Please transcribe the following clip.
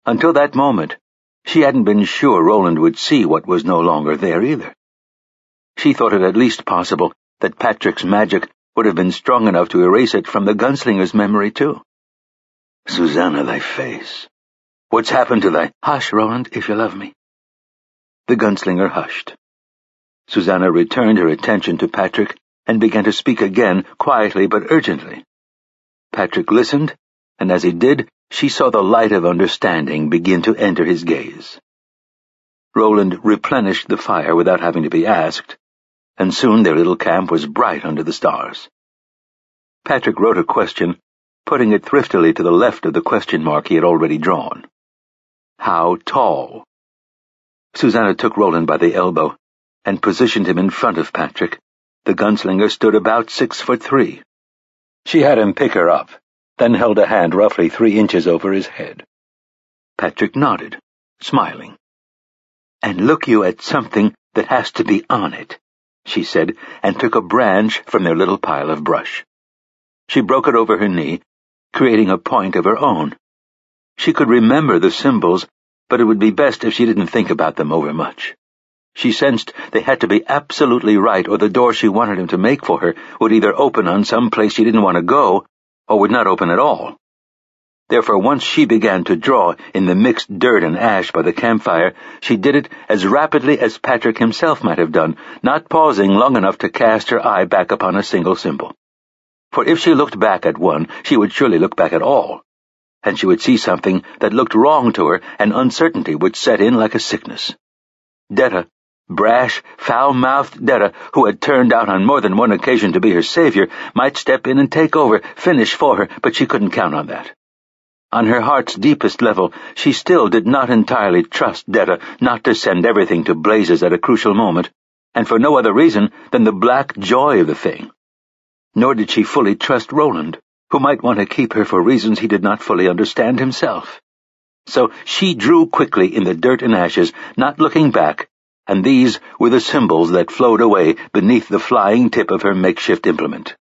Until that moment, she hadn't been sure Roland would see what was no longer there either. She thought it at least possible that Patrick's magic would have been strong enough to erase it from the gunslinger's memory too. Susanna, thy face. What's happened to thy— Hush, Roland, if you love me. The gunslinger hushed. Susanna returned her attention to Patrick and began to speak again, quietly but urgently. Patrick listened, and as he did, she saw the light of understanding begin to enter his gaze. Roland replenished the fire without having to be asked, and soon their little camp was bright under the stars. Patrick wrote a question, putting it thriftily to the left of the question mark he had already drawn. How tall? Susanna took Roland by the elbow and positioned him in front of Patrick. The gunslinger stood about 6'3". She had him pick her up, then held a hand roughly 3 inches over his head. Patrick nodded, smiling. And look you at something that has to be on it, she said, and took a branch from their little pile of brush. She broke it over her knee, creating a point of her own. She could remember the symbols, but it would be best if she didn't think about them overmuch. She sensed they had to be absolutely right, or the door she wanted him to make for her would either open on some place she didn't want to go, or would not open at all. Therefore, once she began to draw in the mixed dirt and ash by the campfire, she did it as rapidly as Patrick himself might have done, not pausing long enough to cast her eye back upon a single symbol. For if she looked back at one, she would surely look back at all, and she would see something that looked wrong to her, and uncertainty would set in like a sickness. Detta, brash, foul-mouthed Detta, who had turned out on more than one occasion to be her savior, might step in and take over, finish for her, but she couldn't count on that. On her heart's deepest level, she still did not entirely trust Detta not to send everything to blazes at a crucial moment, and for no other reason than the black joy of the thing. Nor did she fully trust Roland, who might want to keep her for reasons he did not fully understand himself. So she drew quickly in the dirt and ashes, not looking back, and these were the symbols that flowed away beneath the flying tip of her makeshift implement.